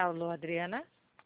Alô, Adriana?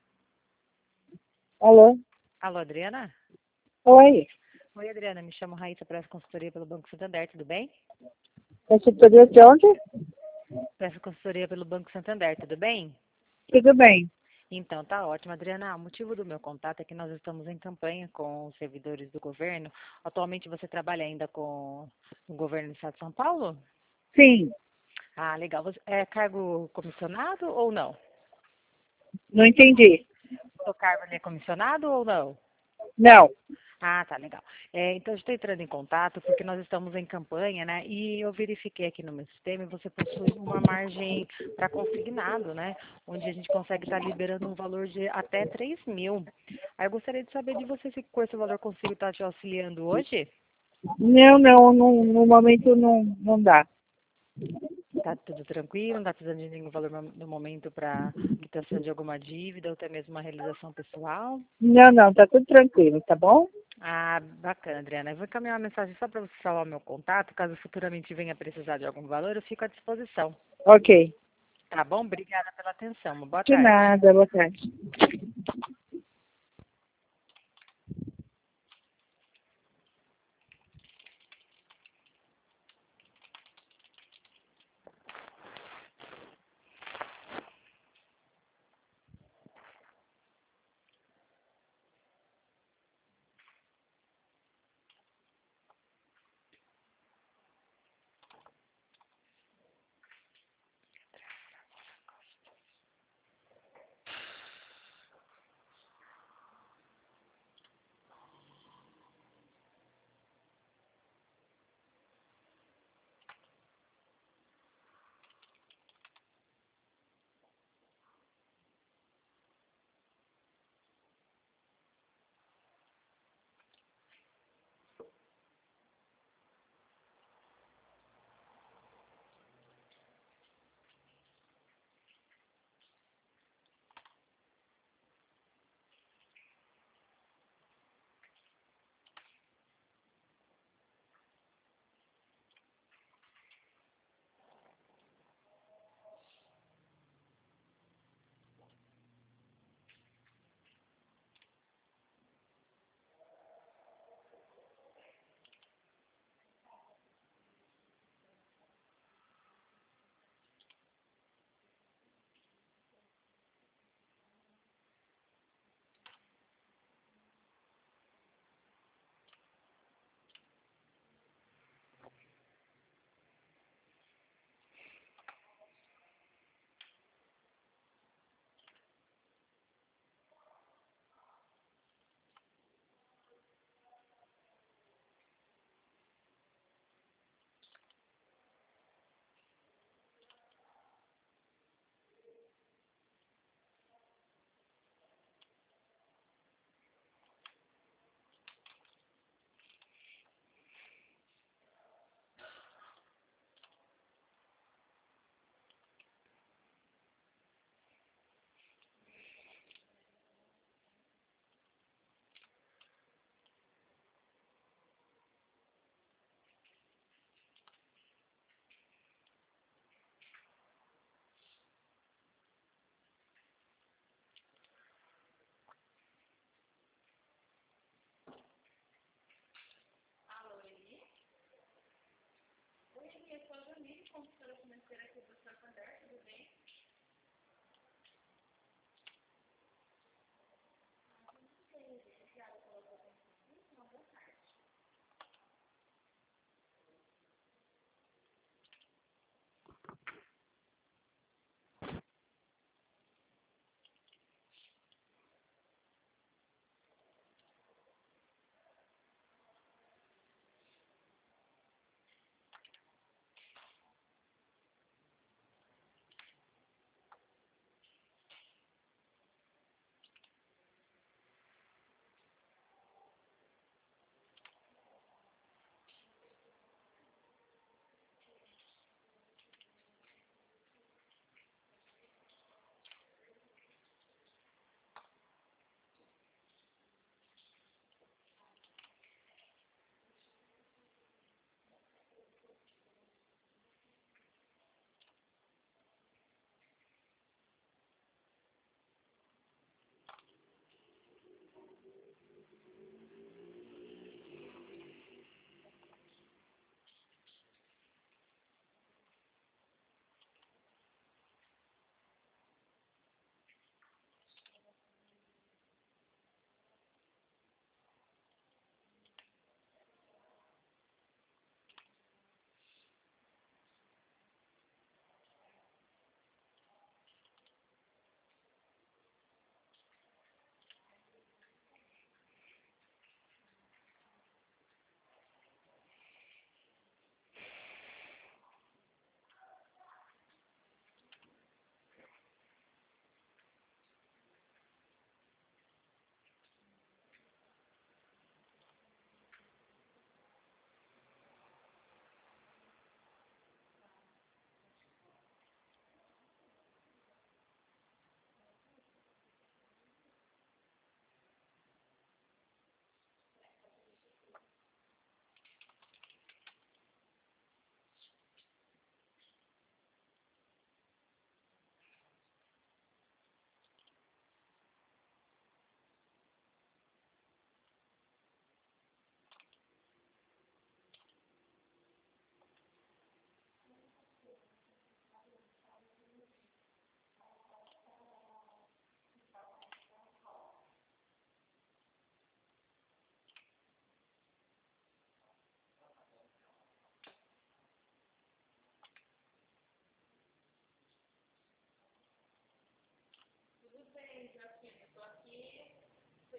Alô? Alô, Adriana? Oi, Oi, Adriana, me chamo Raíssa, presto consultoria pelo Banco Santander, tudo bem? consultoria de onde? Presto consultoria pelo Banco Santander, tudo bem? Tudo bem. Então, tá ótimo, Adriana. O motivo do meu contato é que nós estamos em campanha com os servidores do governo. Atualmente você trabalha ainda com o governo do Estado de São Paulo? Sim, Ah, legal. É cargo comissionado ou não? não entendi. O seu cargo ali é comissionado ou não? Não. Ah, tá, legal. Então, eu estou entrando em contato porque nós estamos em campanha, né? E eu verifiquei aqui no meu sistema e você possui uma margem para consignado, né? Onde a gente consegue estar liberando um valor de até 3.000. Aí eu gostaria de saber de você se com esse valor consigo estar te auxiliando hoje. Não, no momento não dá. Tá tudo tranquilo, não está precisando de nenhum valor no momento para quitação de alguma dívida ou até mesmo uma realização pessoal. Não, tá tudo tranquilo, tá bom? Ah, bacana, Adriana. Eu vou encaminhar uma mensagem só para você salvar o meu contato. Caso futuramente venha precisar de algum valor, eu fico à disposição. Ok. Tá bom? Obrigada pela atenção. Uma boa De tarde. nada, boa tarde.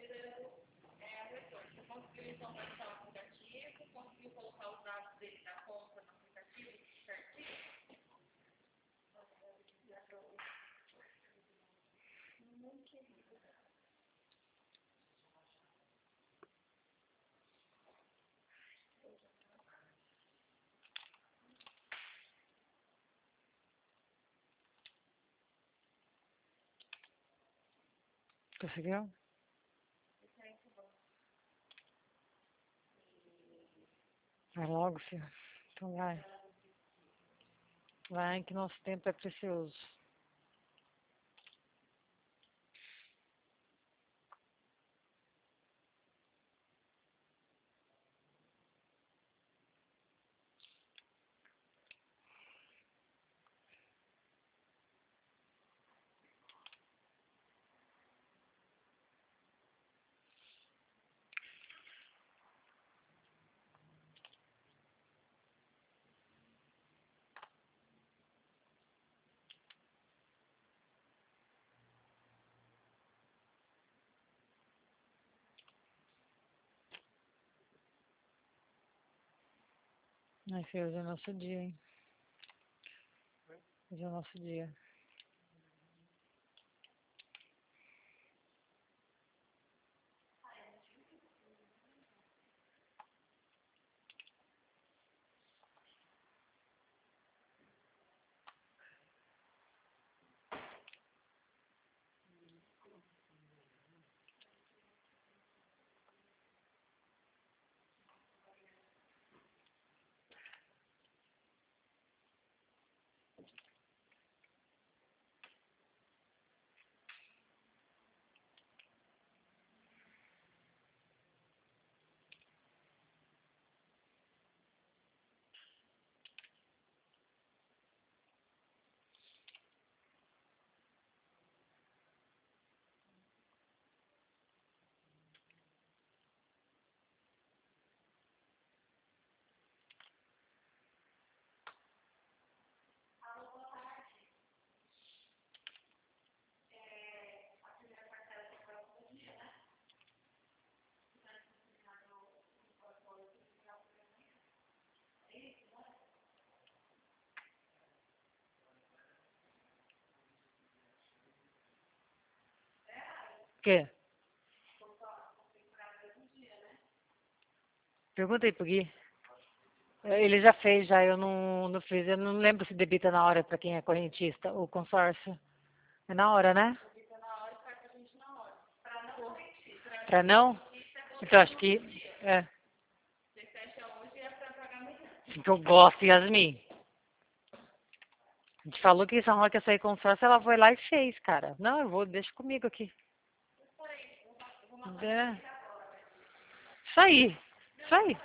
Conseguiu? Vai logo, filho. Então vai. Vai que nosso tempo é precioso. Ai, filho, hoje é nosso dia, hein? Hoje é nosso dia. O quê? Pergunta aí pro Gui. Ele já fez, já. Eu não fiz. Eu não lembro se debita na hora pra quem é correntista. O consórcio. É na hora, né? Pra não? Então acho que... É. Assim que eu gosto, Yasmin. A gente falou que São Roque ia sair consórcio, ela foi lá e fez, cara. Não, eu vou, deixa comigo aqui. É. Isso aí. Isso aí.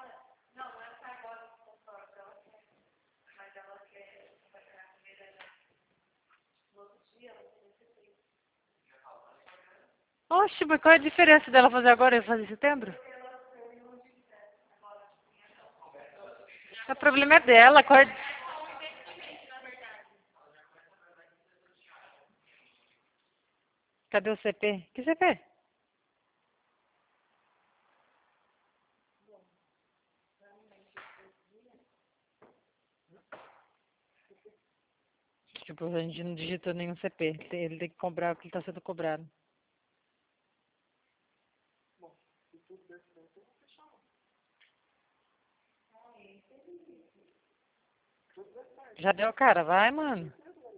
Oxe, mas qual é a diferença dela fazer agora e fazer em setembro? O problema é dela. Qual é... Cadê o CP? Que CP? Tipo, a gente não digitou nenhum CP. Ele tem que cobrar o que está sendo cobrado. Já deu, cara. Vai, mano.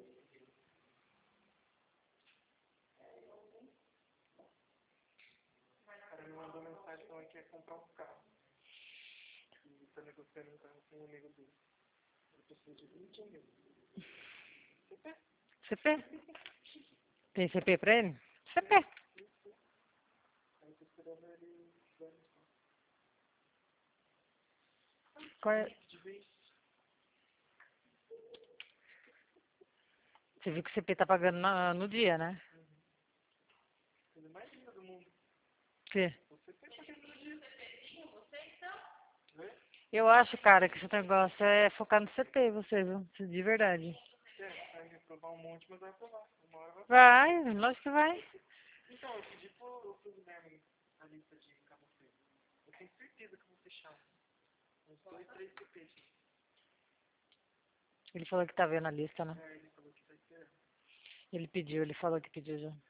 CP? Tem CP pra ele? CP. Qual é? Você viu que o CP tá pagando no dia, né? Que? Eu acho, cara, que esse negócio é focar no CP, você, viu? De verdade. Vai, lógico que vai. Então, eu pedi pro Guilherme a lista de Cabo Frio. Eu tenho certeza que eu vou fechar uns 2, 3 CPs. Ele falou que tá vendo a lista, né? Ele falou que tá esperando. Ele falou que pediu já.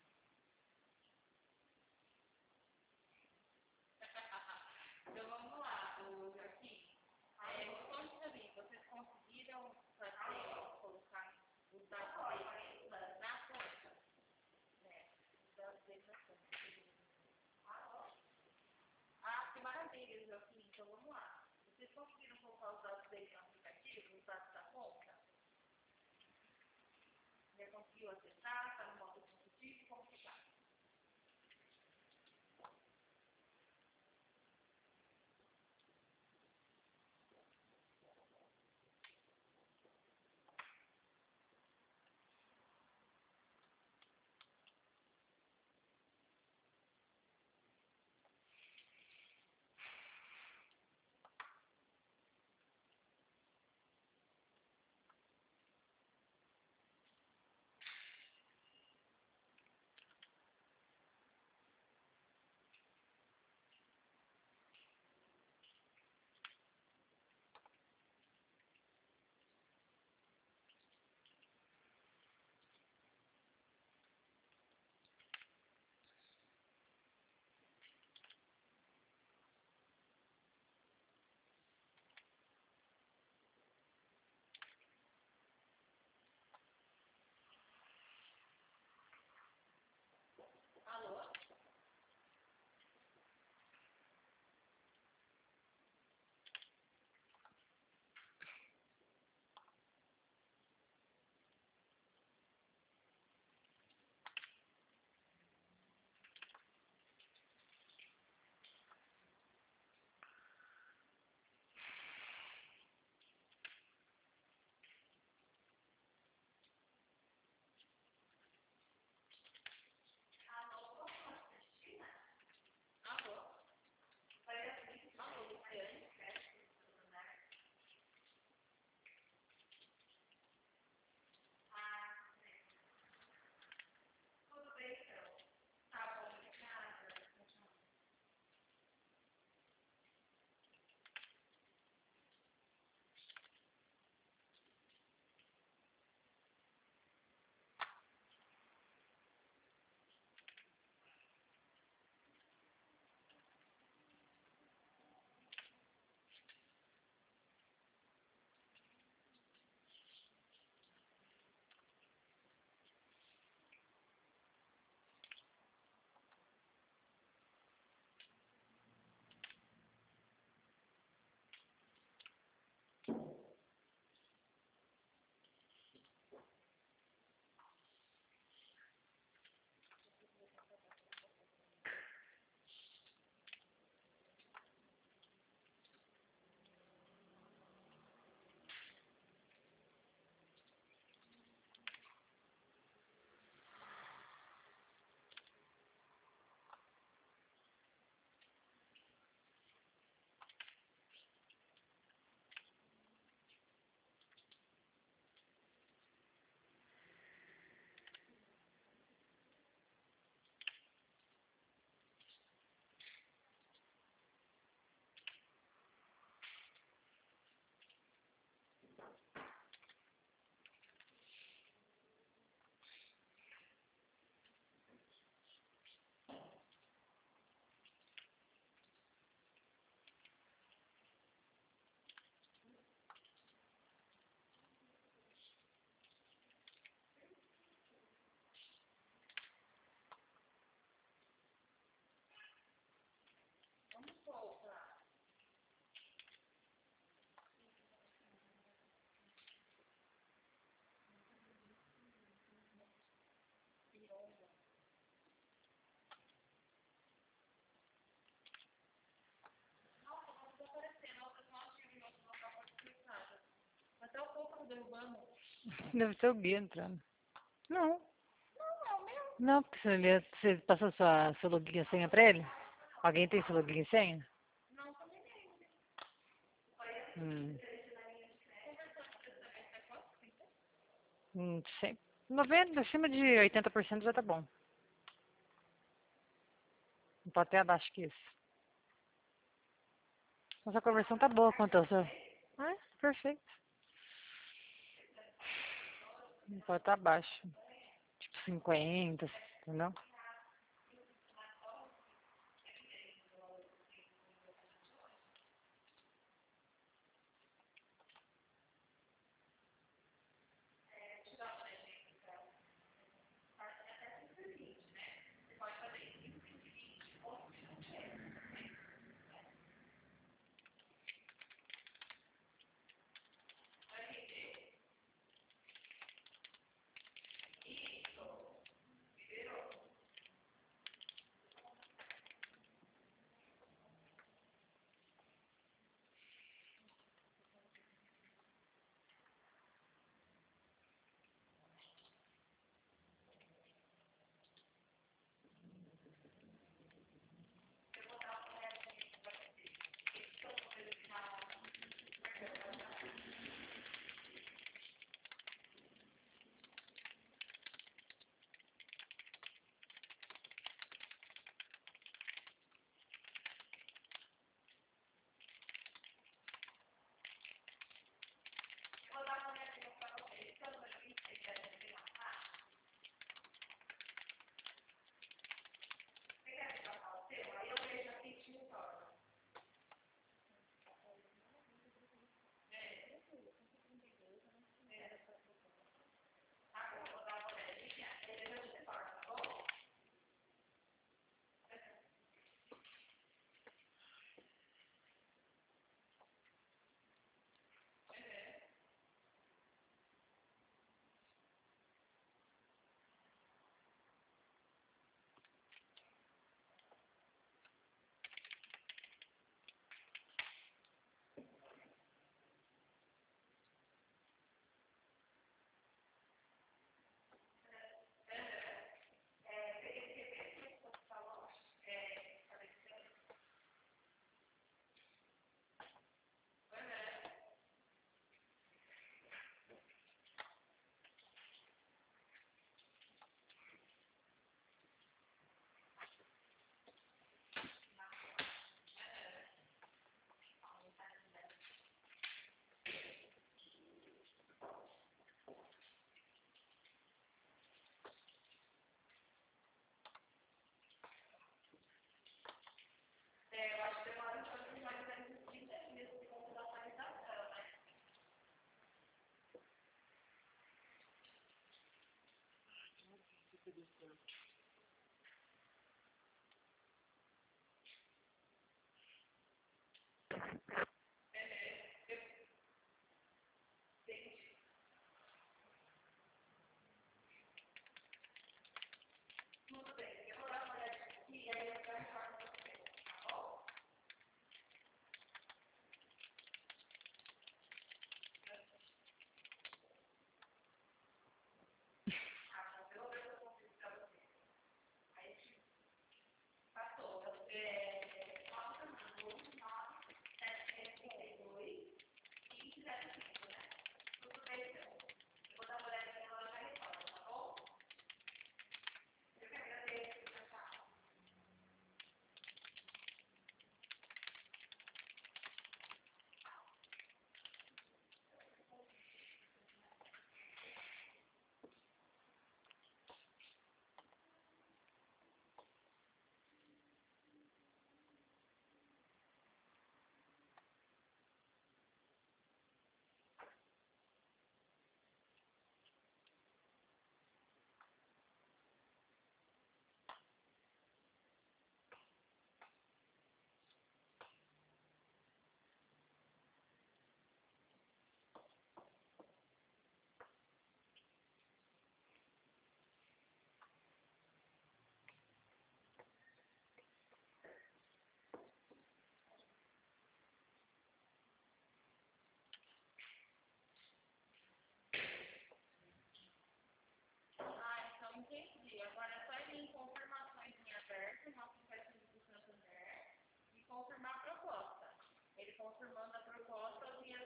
Deve ser o Gui entrando. Não. Não, porque você passou seu login e senha pra ele? Alguém tem seu login e senha? Hum. Sei. 90, acima de 80% já tá bom. Não pode ter abaixo que isso. Nossa conversão tá boa quanto ao seu. Ah, perfeito. Não pode estar abaixo. Tipo 50, entendeu? Interessante.